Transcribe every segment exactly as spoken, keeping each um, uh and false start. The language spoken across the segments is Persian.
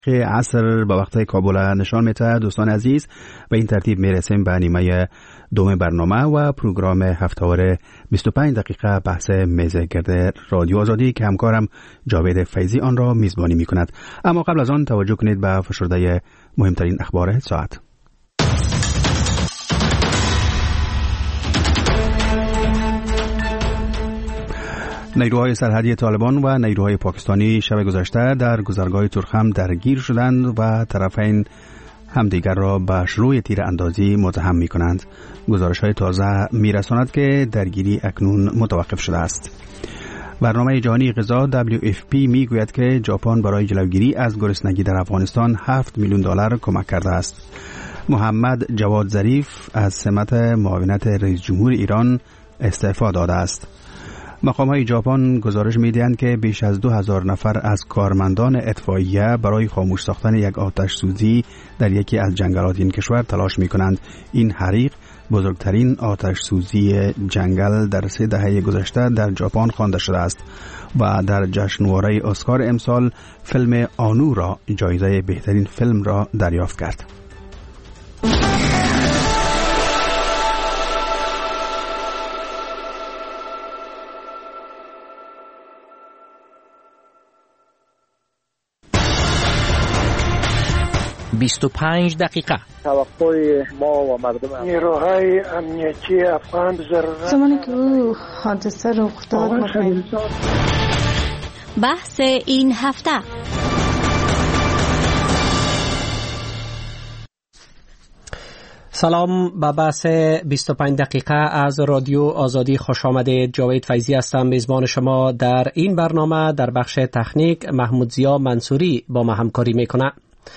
عصر به وقت کابل نشان میده. دوستان عزیز، به این ترتیب میرسیم به نیمه دوم برنامه و پروگرام هفته‌واره بیست و پنج دقیقه بحث میز گرد رادیو آزادی که همکارم جاوید فیضی آن را میزبانی میکند. اما قبل از آن توجه کنید به فشرده مهمترین اخبار ساعت. نیروهای سرحدی طالبان و نیروهای پاکستانی شب گذشته در گذرگاه ترخم درگیر شدند و طرفین همدیگر را به شروع تیراندازی متهم می کنند. گزارش های تازه می رساند که درگیری اکنون متوقف شده است. برنامه جهانی غذا دبلیو اف پی می گوید که ژاپن برای جلوگیری از گرسنگی در افغانستان هفت میلیون دلار کمک کرده است. محمد جواد ظریف از سمت معاونت رئیس جمهور ایران استعفا داده است. مقام‌های ژاپن گزارش می‌دهند که بیش از دو هزار نفر از کارمندان اطفائیه برای خاموش ساختن یک آتش سوزی در یکی از جنگلات این کشور تلاش می‌کنند. این حریق بزرگترین آتش سوزی جنگل در سه دهه گذشته در ژاپن خوانده شده است و در جشنواره اسکار امسال فیلم آنو را جایزه بهترین فیلم را دریافت کرد. بیست و پنج دقیقه. توقع ما و مردم نیروهای امنیتی افغان ضرورت زمانی که او حادثه رخ داد بحث این هفته. سلام، به بحث بیست و پنج دقیقه از رادیو آزادی خوش آمدید. جاوید فیضی هستم، میزبان شما در این برنامه. در بخش تکنیک محمود ضیا منصوری با ما همکاری میکنه.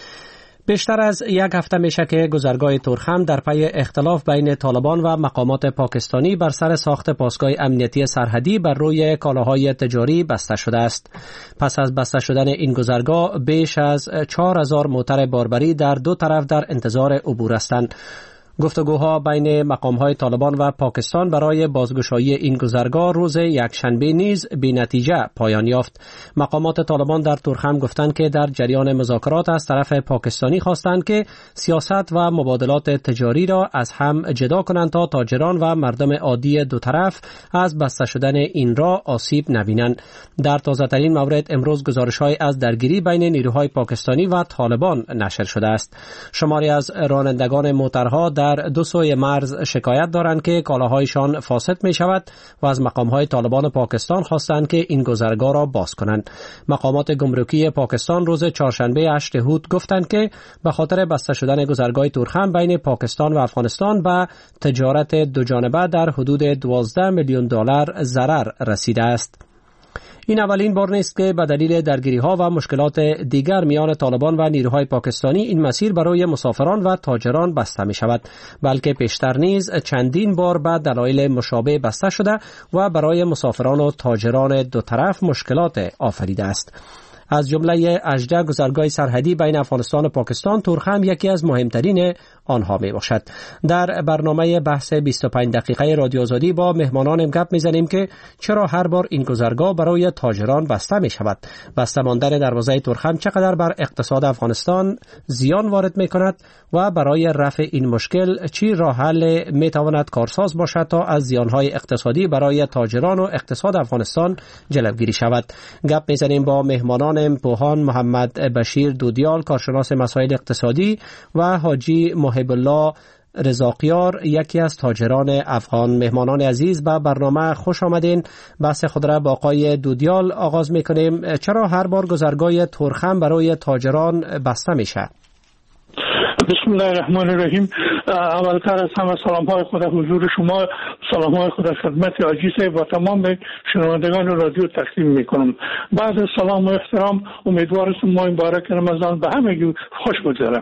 بیشتر از یک هفته میشه که گذرگاه ترخم در پی اختلاف بین طالبان و مقامات پاکستانی بر سر ساخت پاسگاه امنیتی سرحدی بر روی کالاهای تجاری بسته شده است. پس از بسته شدن این گذرگاه بیش از چهار هزار موتر باربری در دو طرف در انتظار عبور هستند. گفتگوها بین مقام‌های طالبان و پاکستان برای بازگشایی این گذرگاه روز یکشنبه نیز بی نتیجه پایان یافت. مقامات طالبان در ترخم گفتند که در جریان مذاکرات از طرف پاکستانی خواستند که سیاست و مبادلات تجاری را از هم جدا کنند تا تاجران و مردم عادی دو طرف از بسته شدن این را آسیب نبینند. در تازه‌ترین مورد امروز گزارش‌های از درگیری بین نیروهای پاکستانی و طالبان نشر شده است. شماری از رانندگان موترها در دو سوی مرز شکایت دارند که کالاهایشان فاسد می شود و از مقامهای طالبان پاکستان خواستند که این گذرگاه را باز کنند. مقامات گمرکی پاکستان روز چهارشنبه هشت هود گفتند که به خاطر بسته شدن گذرگاه ترخم بین پاکستان و افغانستان به تجارت دو جانبه در حدود دوازده میلیون دلار ضرر رسیده است. این اولین بار نیست که به دلیل درگیری‌ها و مشکلات دیگر میان طالبان و نیروهای پاکستانی این مسیر برای مسافران و تاجران بسته می شود، بلکه پیشتر نیز چندین بار به دلایل مشابه بسته شده و برای مسافران و تاجران دو طرف مشکلات آفریده است. از جمله هجده گذرگاه سرحدی بین افغانستان و پاکستان ترخم یکی از مهمترین آنها می باشد. در برنامه بحث بیست و پنج دقیقه رادیو آزادی با مهمانان گپ می زنیم که چرا هر بار این گذرگاه برای تاجران بسته می شود. بسته ماندن دروازه ترخم چقدر بر اقتصاد افغانستان زیان وارد می کند و برای رفع این مشکل چی راه حل می تواند کارساز باشد تا از زیانهای اقتصادی برای تاجران و اقتصاد افغانستان جلوگیری شود. گپ می زنیم با مهمانان پوهان محمد بشیر دودیال، کارشناس مسائل اقتصادی، و حاجی محب الله رضاقیار، یکی از تاجران افغان. مهمانان عزیز به برنامه خوش آمدین. بحث خود را با آقای دودیال آغاز میکنیم. چرا هر بار گذرگاه ترخم برای تاجران بسته میشه؟ بسم الله الرحمن الرحیم. اولتر از همه سلام های خود حضور شما، سلام های خود خدمت حاجی صاحب و تمام شنوندگان رادیو تقدیم میکنم. بعد از سلام و احترام، امیدوارم ماه مبارک رمضان به همگی خوش بگذره.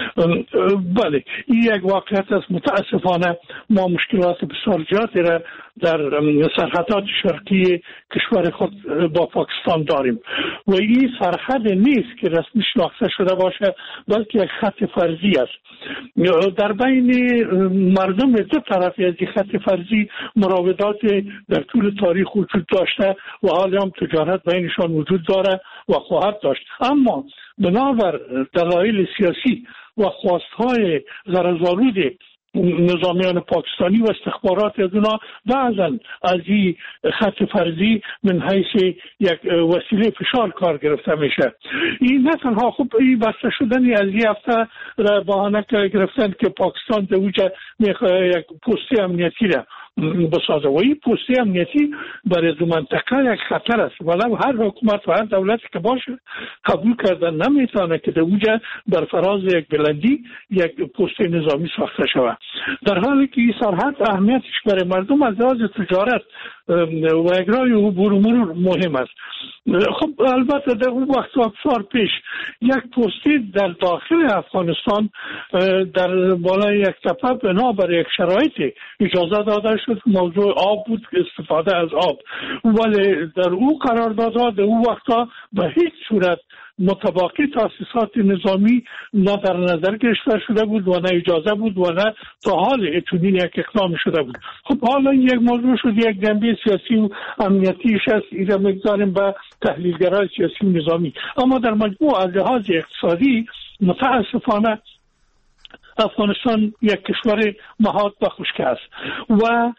بله، این یک واقعیت است. متاسفانه ما مشکلات بسیار زیادی را در سرحدات شرقی کشور خود با پاکستان داریم و این سرحد نیست که رسمی شناخته شده باشه، بلکه یک خط فرضی است. در بین مردم دو طرف از این خط فرضی مراودات در طول تاریخ وجود داشته و حالی هم تجارت بینشان وجود داره و خواهد داشت، اما بنابر دلایل سیاسی و خواستهای غرض‌آلود نظامیان پاکستانی و استخبارات از اونا بعضا از این خط فرضی من حیث یک وسیله فشار کار گرفته میشه. این نه تنها خوب این بسته شدنی از این هفته را بهانه گرفتن که پاکستان در اوجه یک پست امنیتی را بسازه و این پست امنیتی برای دو منطقه یک خطر است، ولو هر حکومت و هر دولتی که باشه قبول کردن نمیتونه که در اوجه بر فراز یک بلندی یک پست نظامی ساخته شود، در حالی که این سرحد اهمیتش برای مردم از لحاظ تجارت و اجرای عبور و مرور مهم است. خب البته در اون وقت و افسار پیش یک پستی در داخل افغانستان در بالای یک تپه بنا بر یک شرایطی اجازه داده شد، موضوع آب بود، استفاده از آب، ولی در او قرار داده در اون وقتا به هیچ صورت مطابقی تاسیسات نظامی نه در نظر گرفته شده بود و نه اجازه بود و نه تا حال اتونین یک اقدام شده بود. خب حالا یک موضوع شد، یک جنبه سیاسی و امنیتیش هست، این را میگذاریم به تحلیلگرای سیاسی و نظامی، اما در مجموع از لحاظ اقتصادی متاسفانه افغانستان یک کشور محاط به خشکی است و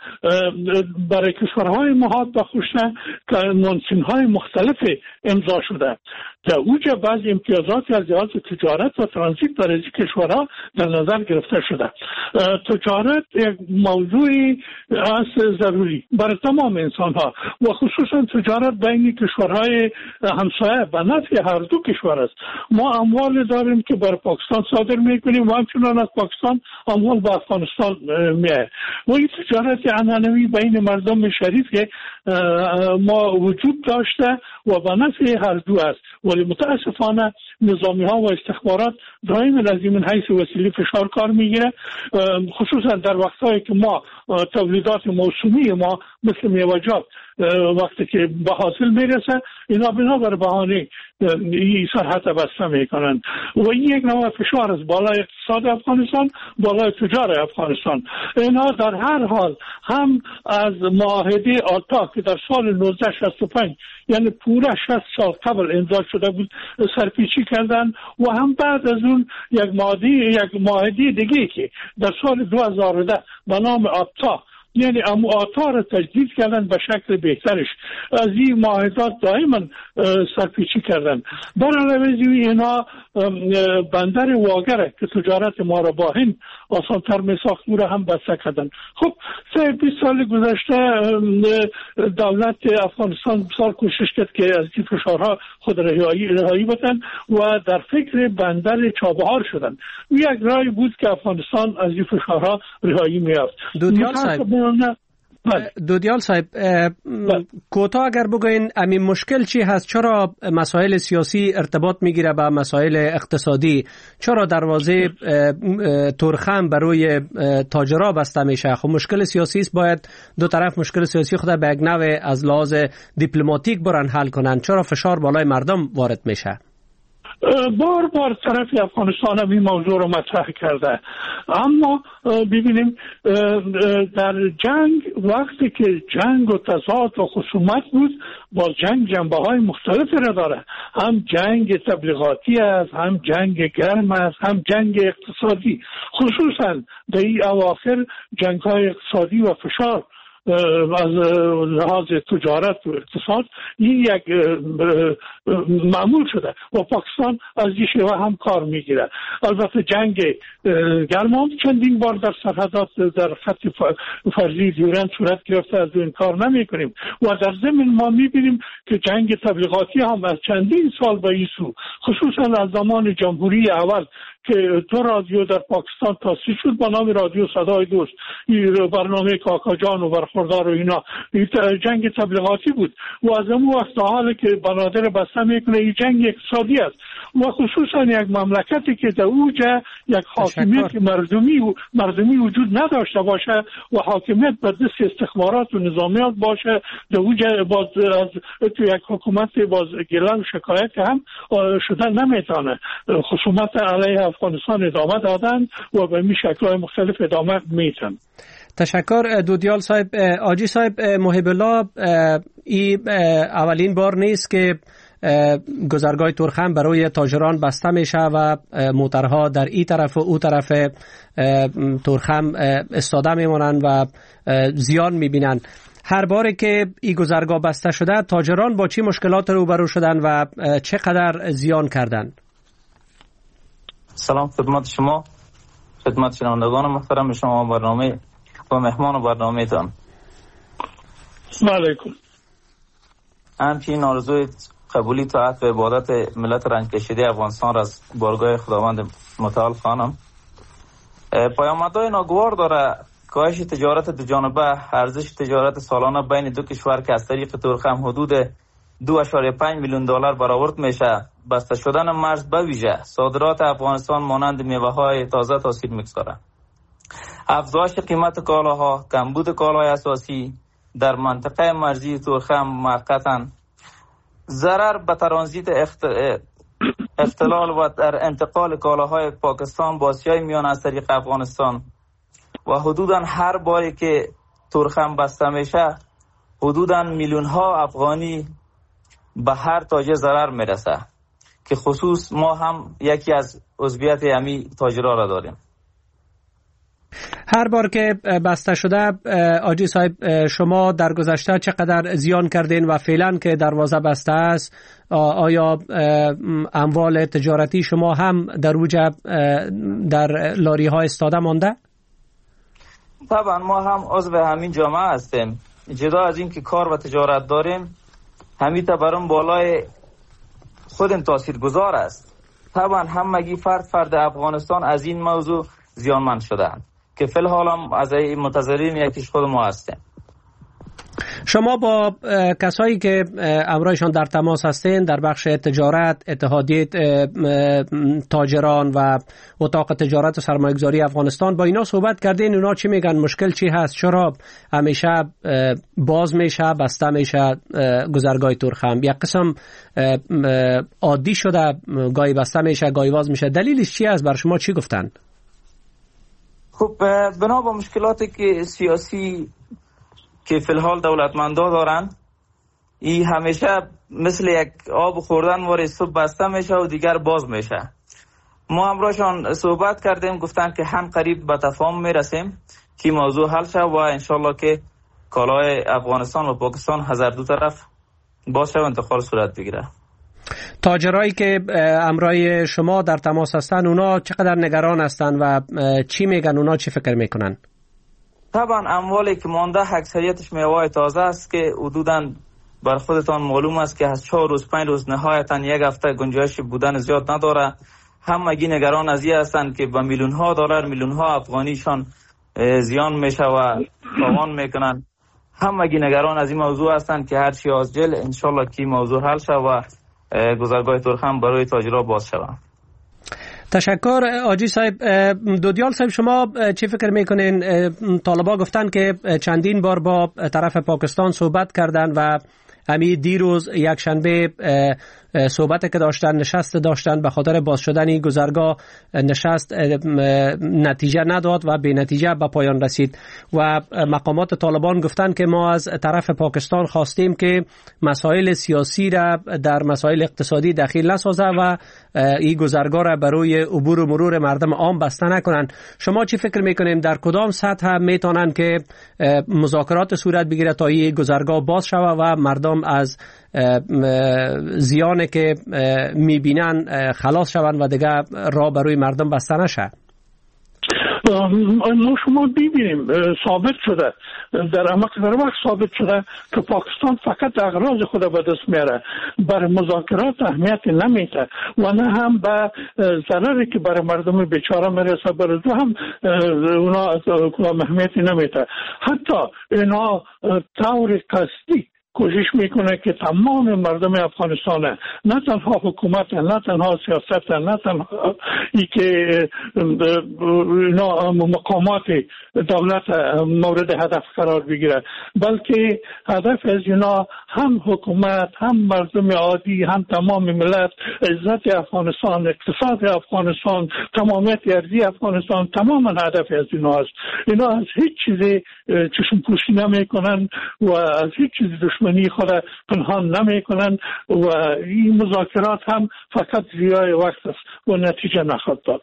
برای کشورهای محاط به خشکی کنوانسیون‌های مختلف امضا شده. در اوج بعض امتیازات از لحاظ تجارت و ترانزیت برای این کشورها در نظر گرفته شده. تجارت یک موضوعی است ضروری برای تمام انسان‌ها و خصوصا تجارت بین کشورهای همسایه به نفع هر دو کشور است. ما اموال داریم که بر پاکستان صادر می‌کنیم و همچنان از پاکستان اموال به افغانستان میاد و این تجارت عنعنوی بین مردم شریف ما وجود داشته و به نفع هر دو است، ولی متاسفانه نظامی ها و استخبارات دائما از این حیث وسیله فشار کار میگیره، خصوصا در وقتایی که ما تولیدات موسومی ما مثل میوه‌جات وقتی که به حاصل میرسه اینا بنابر بهانه این سرحد بسته میکنن و این یک نوع فشار است بالای اقتصاد افغانستان، بالای تجارت افغانستان. اینا در هر حال هم از معاهده آتا که در سال نوزده شصت و پنج یعنی پورا شصت سال قبل امضا شده بود سرپیچی کردن و هم بعد از اون یک معاهده یک معاهده دیگه که در سال دو هزار و ده به نام آتا یعنی امو آتا را تجدید کردن به شکل بهترش. از این معاهدات دائما سرپیچی کردن. در علاوه اینا بندر واگره که تجارت ما را با هند آسانتر می ساخت او را هم بسته کردن. خب سه بیست سال گذشته دولت افغانستان بسیار کوشش کرد که از این فشارها خود رهایی رهایی بدن و در فکر بندر چابهار شدن. یک راه بود که افغانستان از این فشارها رهایی می‌یافت. دودیال صاحب دودیال صاحب کوتاه اگر بگوین همین مشکل چی هست؟ چرا مسائل سیاسی ارتباط میگیره با مسائل اقتصادی؟ چرا دروازه تورخم برای تاجرها بسته میشه؟ خب مشکل سیاسی است، باید دو طرف مشکل سیاسی خود به یک نوع از لحاظ دیپلماتیک برن حل کنن. چرا فشار بالای مردم وارد میشه؟ بار بار طرف افغانستان هم این موضوع رو مطرح کرده، اما ببینیم در جنگ وقتی که جنگ و تضاد و خصومت بود با جنگ جنبه های مختلفی را داره، هم جنگ تبلیغاتی است، هم جنگ گرم است، هم جنگ اقتصادی. خصوصا در این اواخر جنگ های اقتصادی و فشار از لحاظ تجارت و اقتصاد این یک معمول شده و پاکستان از این شیوه هم کار میگیره. البته جنگ گرم چندین بار در سرحدات در خط فرضی دیورند صورت گرفته، از این کار نمی کنیم و در ضمن ما میبینیم که جنگ تبلیغاتی هم از چندین سال به این سو، خصوصا از زمان جمهوری اول که دو رادیو در پاکستان تأسیس شد با نام رادیو صدای دوست، برنامه کاکا جان و برخوردار و اینا، جنگ تبلیغاتی بود و از اون وقت حالی که بنادر بسته میکنه این جنگ اقتصادی است و خصوصا یک مملکتی که در اوجه یک حاکمیت مردمی و مردمی وجود نداشته باشه و حاکمیت بر دست استخبارات و نظامیات باشه، در اوجه باز از تو یک حکومت باز گله و شکایت هم شده نمیتونه. خصومت علیه افغانستان ادامه دادن و به می شکل‌های مختلف ادامه میتن. تشکر دودیال صاحب. آجی صاحب، محب الله، این اولین بار نیست که گذرگاه تورخم برای تاجران بسته میشه و موترها در این طرف و او طرف تورخم استاده میمونن و زیان میبینن. هر باره که این گذرگاه بسته شده تاجران با چی مشکلات روبرو شدن و چقدر زیان کردن؟ سلام خدمت شما، خدمت شنوندگان محترم شما برنامه و مهمان برنامه تان. سلام علیکم. همچنین آرزوی قبولی طاعت و عبادت ملت رنج کشیده افغانستان را از بارگاه خداوند متعال خوانم. پیامدهای ناگوار داره کاهش تجارت دو جانبه. ارزش تجارت سالانه بین دو کشور که از طریق تورخم حدود دو اشاریه پنج میلیون دلار برآورد میشه، بسته شدن مرز به ویژه صادرات افغانستان مانند میوه های تازه تاثیر میگذاره. افزایش قیمت کالاها، کمبود کالای اساسی در منطقه مرزی تورخم موقتا ضرر به ترانزیت اخت... اختلال و در انتقال کالاهای پاکستان با آسیای میان از طریق افغانستان و حدوداً هر باری که تورخم بسته میشه حدوداً میلیون ها افغانی به هر تاجر ضرر میرسه که خصوص ما هم یکی از عضویت امی تاجرها را داریم. هر بار که بسته شده آجی صاحب، شما در گذشته چقدر زیان کردین و فعلا که دروازه بسته است آیا اموال تجارتی شما هم در اوج در لاری ها استاده مانده؟ طبعا ما هم عضو همین جامعه هستیم. جدا از این که کار و تجارت داریم، همین تبرم بالای خودم تاثیر گذار است. طبعا همگی فرد فرد افغانستان از این موضوع زیانمند شدند که فی الحال هم از این متضررین یکیش خود ما هستیم. شما با کسایی که امرایشان در تماس هستین در بخش تجارت، اتحادیه تاجران و اتاق تجارت و سرمایه‌گذاری افغانستان، با اینا صحبت کردین؟ اونا چی میگن؟ مشکل چی هست؟ چرا همیشه باز میشه، بسته میشه گذرگاه تورخم؟ یک قسم عادی شده، گاهی بسته میشه گاهی باز میشه. دلیلش چی است؟ بر شما چی گفتن؟ خب بنا به مشکلاتی که سیاسی که فی الحال دولتمندا دارن، این همیشه مثل یک آب خوردن واری صبح بسته میشه و دیگر باز میشه. ما همراهشان صحبت کردیم، گفتن که هم قریب به تفاهم میرسیم که موضوع حل شه و انشالله که کالای افغانستان و پاکستان هزار دو طرف باز شه و انتقال صورت بگیره. تاجرایی که امرای شما در تماس هستن اونا چقدر نگران هستن و چی میگن؟ اونا چی فکر میکنن؟ طبعا اموالی که مانده اکثریتش میوه تازه است که حدوداً بر خودتان معلوم است که از چهار روز پنج روز نهایتاً یک هفته گنجایش بودن زیاد نداره. همگی نگران از این هستند که با میلیون ها دلار میلیون ها افغانیشان زیان میشه و تاوان میکنن. همگی نگران از این موضوع هستند که هر چی عاجل انشالله که موضوع حل شه و گذرگاه تورخم برای تاجرها باز شود. تشکر آجی صاحب. دودیال صاحب، شما چی فکر میکنین؟ طالبا گفتن که چندین بار با طرف پاکستان صحبت کردن و همین دیروز یک شنبه صحبت که داشتن، نشست داشتن، به خاطر باز شدن گذرگاه نشست نتیجه نداد و به نتیجه به پایان رسید و مقامات طالبان گفتن که ما از طرف پاکستان خواستیم که مسائل سیاسی را در مسائل اقتصادی دخیل نسازه و این گذرگاه را برای عبور و مرور مردم عام بسته نکنن. شما چی فکر میکنین در کدام سطح میتونن که مذاکرات صورت بگیره تا این گذرگاه باز شود و مردم از زیانی که میبینن خلاص شوند و دیگه راه برای مردم بسته نشه؟ ما شما ببینیم ثابت شده در عمق در وقت ثابت شده که پاکستان فقط اغراض خود به دست میاره، بر مذاکرات اهمیت نمیده و نه هم به ضرری که برای مردم بیچاره میرسه بر دو هم اونا اهمیتی نمیده. حتی اینا طور قصدی کوشش میکنه که تمام مردم افغانستان، نه تنها حکومت، نه تنها سیاست، نه تنها ای که مقامات دولت مورد هدف قرار بگیره، بلکه هدف از اینا هم حکومت، هم مردم عادی، هم تمام ملت، عزت افغانستان، اقتصاد افغانستان، تمامیت ارضی افغانستان، تمام هدف از اینا است. اینا از هیچ چیزی چشم پوشی نمی کنن و از هیچ چیز دشمنی خود پنهان نمی کنن و این مذاکرات هم فقط ضیاع وقت است و نتیجه نخواهد داد.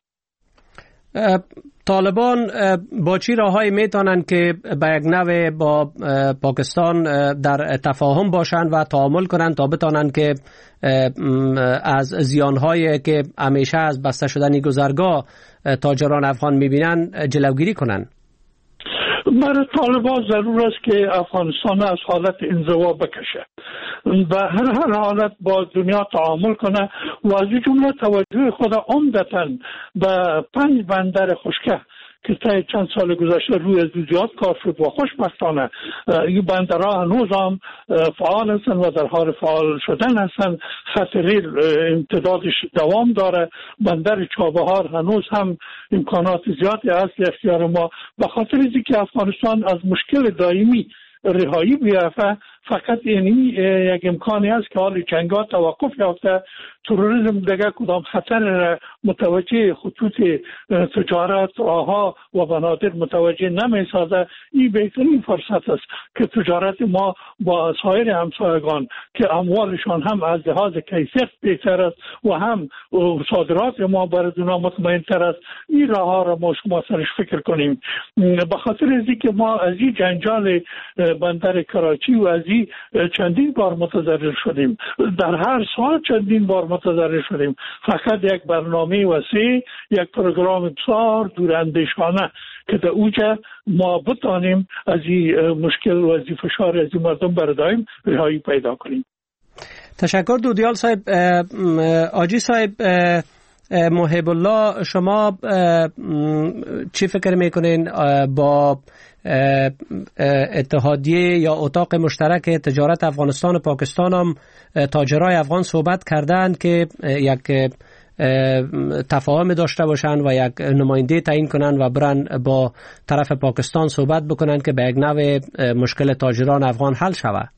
طالبان با چی راههایی میتونن که به یک نوع با پاکستان در تفاهم باشند و تعامل کنند تا بتونن که از زیانهایی که همیشه از بسته شدن گذرگاه تاجران افغان میبینن جلوگیری کنند؟ برای طالبان ضرور است که افغانستان از حالت انزوا بکشه و هر هر حالت با دنیا تعامل کنه و از این جمله توجه خود عمدتاً به پنج بندر خشکه که تا چند سال گذشته روی از زیاد کار شد و خوشبختانه این بندرها هنوز هم فعال هستند و در حال فعال شدن هستند. خط ریل امتدادش دوام داره. بندر چابهار هنوز هم امکانات زیادی هست در اختیار ما. به خاطر اینکه افغانستان از مشکل دائمی رهایی بیافته، فقط یعنی یک امکانی است که حال جنگ‌ها توقف یافته، تروریسم دیگه کدام خطر متوجه خطوط تجارت آها و بنادر متوجه نمی سازه. این بهترین فرصت است که تجارت ما با سایر همسایگان که اموالشان هم از لحاظ کیفیت بهتر است و هم صادرات ما برای اونا مطمئن تر است، این راه ها را ما شما سرش فکر کنیم. به خاطر اینکه ما از این جنجال بندر کراچی و از این چندین بار متضرر شدیم، در هر سال چندین بار متضرر شدیم. فقط یک برنامه وسیع، یک پروگرام بسیار دوراندیشانه که در اوجه ما بتانیم از این مشکل و از این فشار از این مردم برداریم رهایی پیدا کنیم. تشکر دودیال صاحب. آجی صاحب محب الله، شما چی فکر میکنین با اتحادیه یا اتاق مشترک تجارت افغانستان و پاکستان هم تاجرای افغان صحبت کردن که یک تفاهم داشته باشن و یک نماینده تعیین کنن و برن با طرف پاکستان صحبت بکنن که به یک نوع مشکل تاجران افغان حل شود؟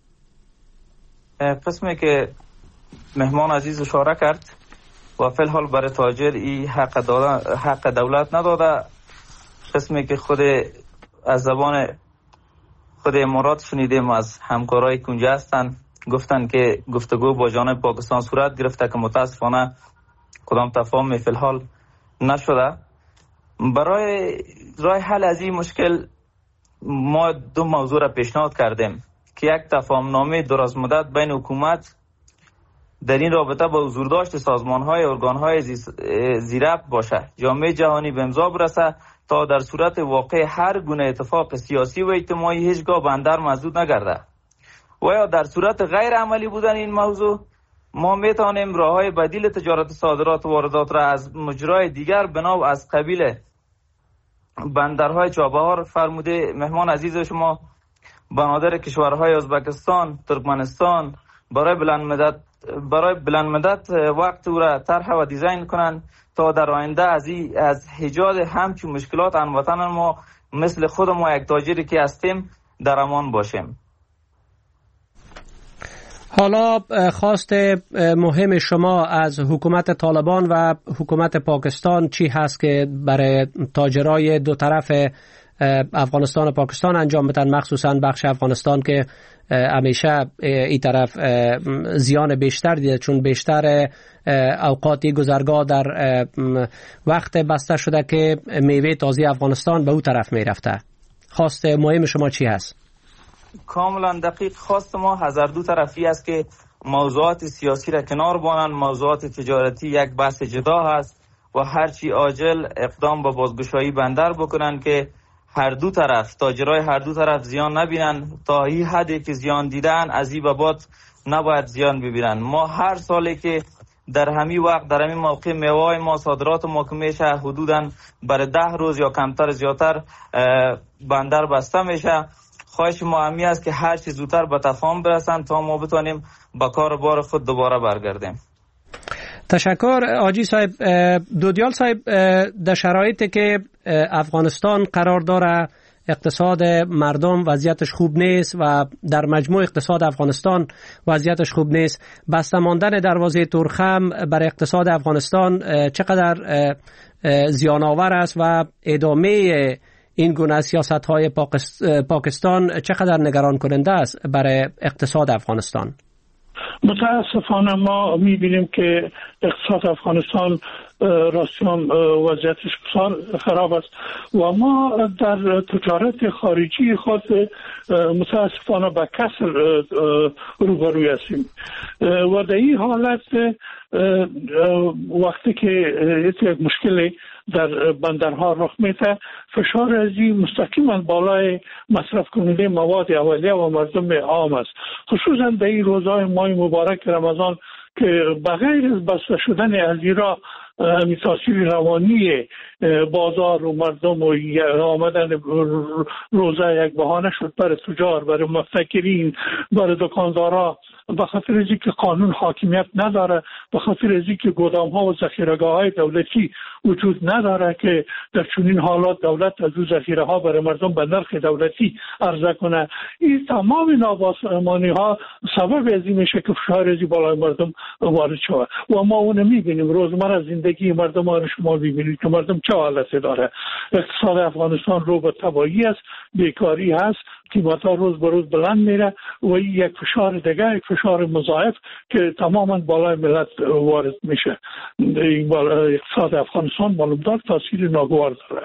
قسمی که مهمان عزیز اشاره کرد و فی الحال برای تاجر ای حق, حق دولت نداده. قسمی که خود از زبان خود امارات شنیدیم از همکارای کنجه هستن، گفتن که گفتگو با جانب پاکستان صورت گرفته که متاسفانه کدام تفاهم فی الحال نشده. برای راه حل از این مشکل ما دو موضوع را پیشنهاد کردیم که یک تفاهم نامه دراز مدت بین حکومت در این رابطه با حضورداشت سازمان‌های ارگان‌های زیربط باشه، جامعه جهانی به امضا برسه تا در صورت واقع هر گونه اتفاق سیاسی و اجتماعی هیچگاه بندر مسدود نگرده و یا در صورت غیر عملی بودن این موضوع ما میتونیم راه‌های بدیل تجارت صادرات و واردات را از مجرای دیگر بنا از قبیل بندرهای چابهار فرموده مهمان عزیز شما بنادر کشورهای ازبکستان، ترکمنستان برای بلند مدت برای بلند مدت وقت او را طرح و دیزاین کنند تا در آینده از از ایجاد همچون مشکلات هموطنان ما مثل خود ما یک تاجری که هستیم در امان باشیم. حالا خواست مهم شما از حکومت طالبان و حکومت پاکستان چی هست که برای تاجرای دو طرف افغانستان و پاکستان انجام بدن، مخصوصا بخش افغانستان که همیشه این طرف زیان بیشتر دیده چون بیشتر اوقاتی گذرگاه در وقت بسته شده که میوه تازه افغانستان به اون طرف میرفته. خواست مهم شما چی هست؟ کاملا دقیق خواست ما از دو طرفی است که موضوعات سیاسی را کنار بانند، موضوعات تجارتی یک بحث جدا هست و هرچی عاجل اقدام به بازگشایی بندر بکنن که هر دو طرف تاجرای هر دو طرف زیان نبینن. تا این حدی که زیان دیدن از این به بعد نباید زیان ببینن. ما هر سالی که در همین وقت در همین موقع میوه ما صادرات ما که میشه حدوداً برای ده روز یا کمتر زیادتر بندر بسته میشه. خواهش ما همی است که هر چی زودتر به تفاهم برسن تا ما بتونیم با کار بار خود دوباره برگردیم. تشکر آجی صاحب. دودیال صاحب، در شرایطی که افغانستان قرار داره، اقتصاد مردم وضعیتش خوب نیست و در مجموع اقتصاد افغانستان وضعیتش خوب نیست، بسته ماندن دروازه تورخم بر اقتصاد افغانستان چقدر زیان آور است و ادامه این گونه سیاست‌های پاکستان چقدر نگران کننده است برای اقتصاد افغانستان؟ متاسفانه ما می‌بینیم که اقتصاد افغانستان راستان وضعیتش خراب است و ما در تجارت خارجی خود متاسفانه با کسر روبروی هستیم و در این حالت وقتی که یک مشکلی در بندرها رخ میده، فشار ازی مستقیما بالای مصرف کننده مواد اولیه و مردم عام است. خصوصا در این روزهای ماه مبارک رمضان که بغیر از بسته شدن از ایران همین تاثیر روانی بازار و مردم و آمدن روزه یک بهانه شد برای تجار، برای مفتکرین، برای دکاندارا، به خاطر از اینکه قانون حاکمیت نداره، به خاطر از اینکه گودام ها و ذخیره‌گاه های دولتی وجود نداره که در چنین حالات دولت از اون ذخیره ها برای مردم به نرخ دولتی عرضه کنه. این تمام نابسامانی ها سبب از این میشه که فشار ازی بالای مردم وارد شود و ما اون میبینیم روزمره زندگی مردم ها رو شما میبینید که مردم چه حالتی داره. اقتصاد افغانستان رو به تباهی است، بیکاری هست، قیمت ها روز به روز بلند میره و این یک فشار دیگه، یک فشار مضاعف که تماما بالای ملت وارد میشه. این اقتصاد افغانستان معلوم دار تاثیر ناگوار داره.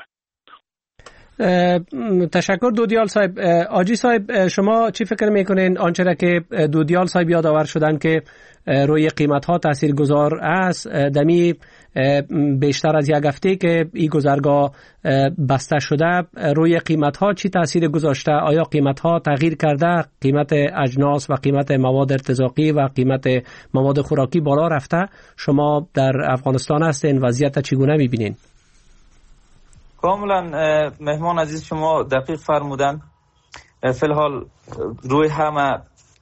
تشکر دودیال صاحب. آجی صاحب، شما چی فکر میکنین آنچه را که دودیال صاحب یادآور شدن که روی قیمت ها تاثیر گذار است؟ دمی بیشتر از یک هفته که این گذرگاه بسته شده، روی قیمت ها چی تاثیر گذاشته؟ آیا قیمت ها تغییر کرده؟ قیمت اجناس و قیمت مواد ارتزاقی و قیمت مواد خوراکی بالا رفته؟ شما در افغانستان هستین، وضعیت چگونه میبینین؟ کاملا مهمان عزیز شما دقیق فرمودن. فی الحال روی همه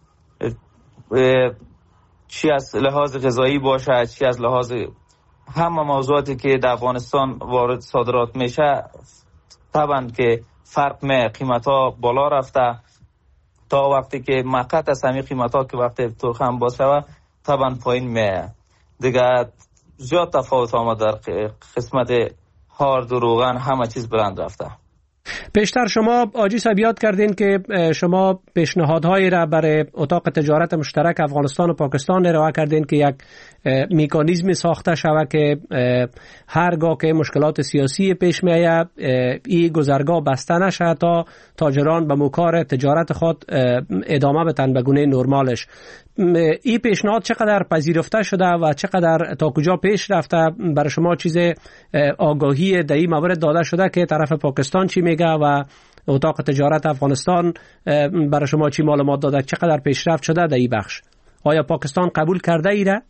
چی از لحاظ غذایی باشه، چی از لحاظ همه موضوعاتی که در افغانستان وارد صادرات میشه، طبعا که فرق می قیمت ها بالا رفته تا وقتی که مقت از همین قیمت ها که وقتی تورخم باز شود طبعا پایین می دیگه. زیاد تفاوت آمد در قسمت هارد و روغن، همه چیز بلند رفته. پیشتر شما آجی صاحب یاد کردین که شما پیشنهادهایی را برای اتاق تجارت مشترک افغانستان و پاکستان ارائه کردین که یک مکانیزم ساخته شود که هرگاه که مشکلات سیاسی پیش میآید این گذرگاه بسته نشه تا تاجران به مکار تجارت خود ادامه بدن به گونه نرمالش. این پیشنهاد چقدر پذیرفته شده و چقدر تا کجا پیش رفته؟ برای شما چیز آگاهی در این مورد داده شده که طرف پاکستان چی میگه و اتاق تجارت افغانستان برای شما چی معلومات داده؟ چقدر پیشرفت شده در این بخش؟ آیا پاکستان قبول کرده ایره؟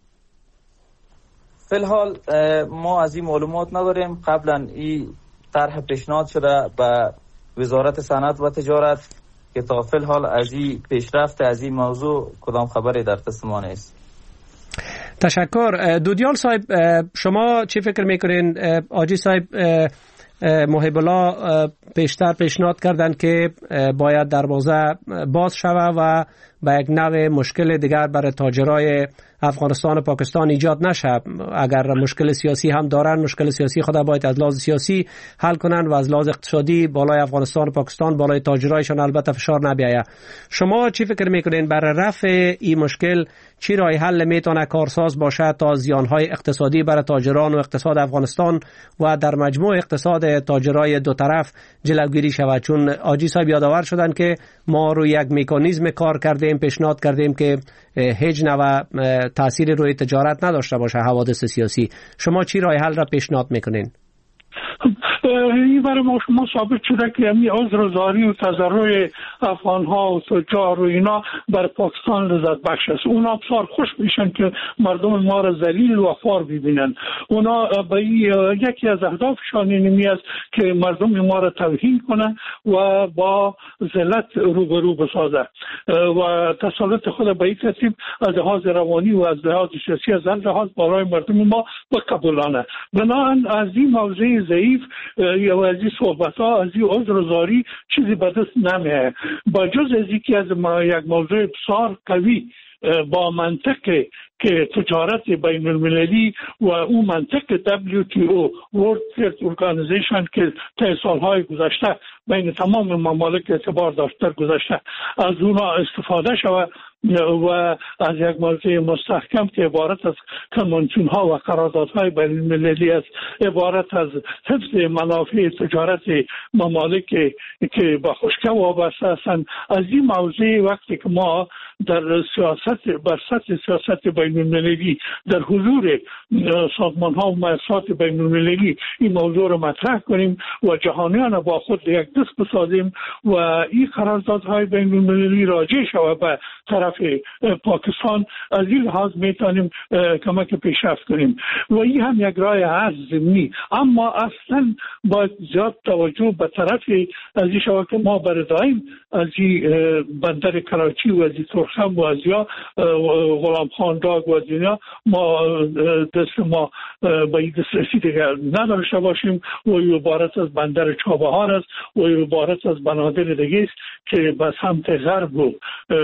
فی الحال ما از این معلومات نداریم. قبلا این طرح پیشنهاد شده به وزارت صنعت و تجارت که تا فی الحال از این پیشرفت از این موضوع کدام خبری در دست ما نیست. تشکر. دودیال صاحب، شما چی فکر میکنین؟ آجی صاحب محب الله پیشتر پیشنهاد کردند که باید دروازه باز شود و به یک نوع مشکل دیگر برای تاجرای افغانستان و پاکستان ایجاد نشه. اگر مشکل سیاسی هم دارن، مشکل سیاسی خود باید از لحاظ سیاسی حل کنن و از لحاظ اقتصادی بالای افغانستان و پاکستان بالای تاجرایشان البته فشار نبیاید. شما چی فکر میکنین برای رفع این مشکل چی راه حل میتونه کارساز باشه تا زیانهای اقتصادی برای تاجران و اقتصاد افغانستان و در مجموع اقتصاد تاجرای دو طرف جلوگیری شود؟ چون آجی صاحب یادآور شدن که ما روی یک مکانیزم کار کردیم، پیشنهاد کردیم که هیچ نوع تأثیر روی تجارت نداشته باشه حوادث سیاسی. شما چی راه حل را پیشنهاد میکنین؟ این برای ما شما ثابت شده که همین عذرزاری و تضرع افغان ها و تجار و اینا بر پاکستان لذت بخش است. اونا بسیار خوش میشن که مردم ما را ذلیل و خوار ببینن. اونا به یکی از اهدافشان این است که مردم ما را توهین کنه و با ذلت روبرو بسازه و تسلط خود به این ترتیب از لحاظ روانی و از لحاظ سیاسی از لحاظ برای مردم ما بقبولانه. بنابراین از این موضوع ضعیف یا از این صحبت ها از این عذرزاری چیزی به دست نمیه. با جز از اینکه از یک موضوع بسیار قوی با منطق که تجارت بین المللی و اون منطق دبلیو تی او World Trade Organization که طی سالهای گذشته بین تمام ممالک اعتبار داشته گذشته از اونا استفاده شود و از یک موضوع مستحکم که عبارت از کنوانسیون ها و قراردادهای بین المللی است، عبارت از حفظ منافع تجارت ممالک که به خشکی وابسته هستند. از این موضوع وقتی که ما در سیاست بر سطح سیاست بین المللی در حضور سازمان ها و مؤسسات بین المللی این موضوع را مطرح کنیم و جهانیان با خود یک دست بسازیم و این قراردادهای بین المللی راجع شود به طرف پاکستان، از این لحاظ میتونیم کمک پیشرفت کنیم و این هم یک راه هست ضمنی. اما اصلا باید زیاد توجه به طرف از این شود که ما برای از این بندر کراچی و از این ترخم و از یا غلام خان داگ و از اینا ما دست ما به این دسترسی دیگر نداشته باشیم و عبارت از بندر چابهار است و عبارت از بنادر دیگه است که به سمت غرب و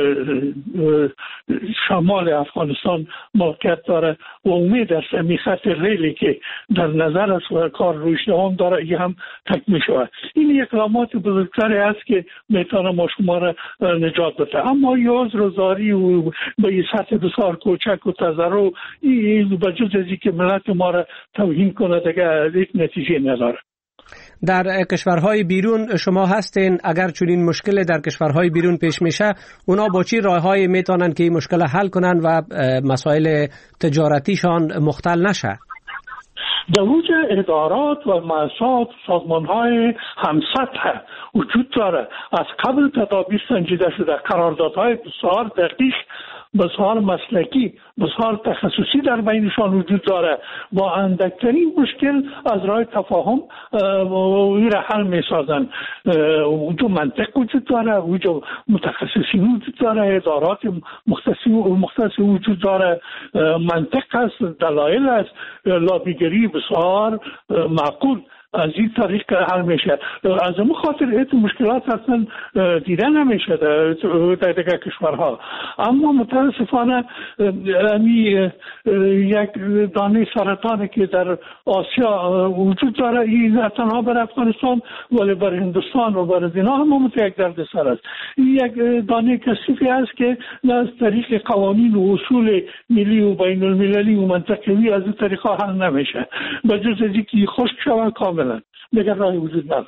شمال افغانستان موقعیت داره و امید است این خط ریلی که در نظر است و کار رویش دوام داره این هم تکمیل شود. این اقدامات بزرگتری است که میتونه ما شما را نجات بده. اما یه عذرزاری و به این سطح بسیار کوچک و تضرع این به جز از این که ملت ما را توهین کنه دیگه یک نتیجه نداره. در کشورهای بیرون شما هستین، اگر چنین مشکل در کشورهای بیرون پیش میشه اونا با چی راههایی میتونن که این مشکل حل کنن و مسائل تجارتیشان مختل نشه؟ در وجود ادارات و مؤسسات سازمان‌های همسطح وجود داره. از قبل تدابیر سنجیده شده، قراردادهای بسیار دقیق، بسیار مسلکی، بسیار تخصصی در بینشان وجود داره. با اندکترین مشکل از راه تفاهم این را حل می سازن. وجود منطق وجود داره، وجود متخصصین وجود داره، ادارات مختصی وجود داره، منطق است، دلایل است، لابیگری بسیار معقول از این طریق حل میشه. از اون خاطر این مشکلات اصلا دیده نمیشه در دیگر کشورها. اما متاسفانه امی یک دانه سرطانی که در آسیا وجود داره این نه تنها بر افغانستان ولی بر هندوستان و بر دینا هم یک درد سر است. این یک دانه کثیفی است که از طریق قوانین و اصول ملی و بین المللی و منطقوی از این طریقا حل نمیشه. به جز از اینکه خشک شود کاملا دیگر راهی وجود نداره.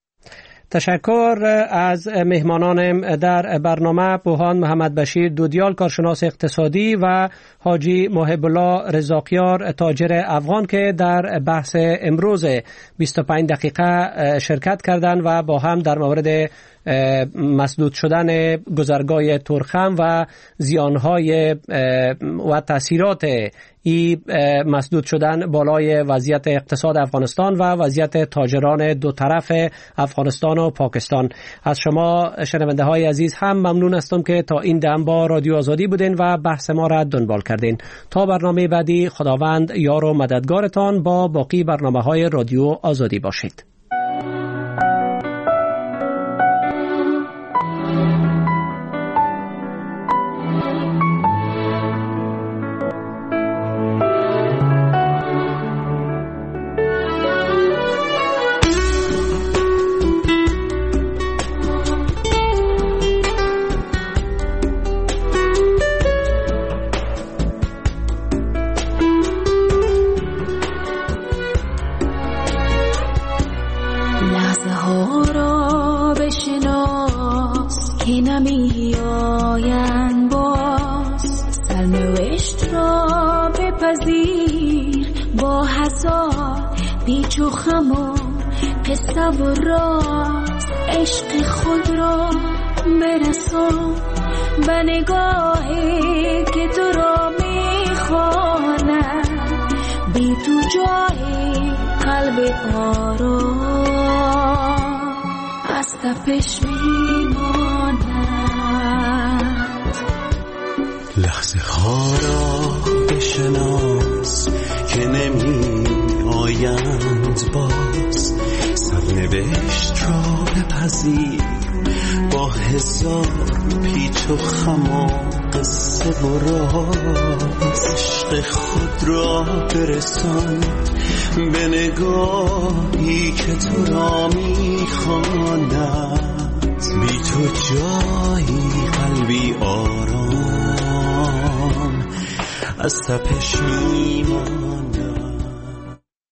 تشکر از مهمانان در برنامه پوهان محمد بشیر دودیال کارشناس اقتصادی و حاجی محب الله رزاقیار تاجر افغان که در بحث امروز بیست و پنج دقیقه شرکت کردند و با هم در مورد مسدود شدن گذرگاه ترخم و زیانهای و تاثیرات ای مسدود شدن بالای وضعیت اقتصاد افغانستان و وضعیت تاجران دو طرف افغانستان و پاکستان. از شما شنونده های عزیز هم ممنون هستم که تا این دم با رادیو آزادی بودین و بحث ما را دنبال کردین. تا برنامه بعدی خداوند یار و مددگارتان با باقی برنامه های رادیو آزادی باشید. پیچ و خم و قصه و راز عشق خود را برسان به نگاهی که تو را میخواند، بی تو جای قلب آرام از تپش میماند. لحظه ها را بشناس که نمی آیند باز، سرنوشت را بپذیر با هزار پیچ و خم و قصه و راز. عشق خود را برسان به نگاهی که تو را میخواند، بی تو جایی قلبی آرام از تپش میماند.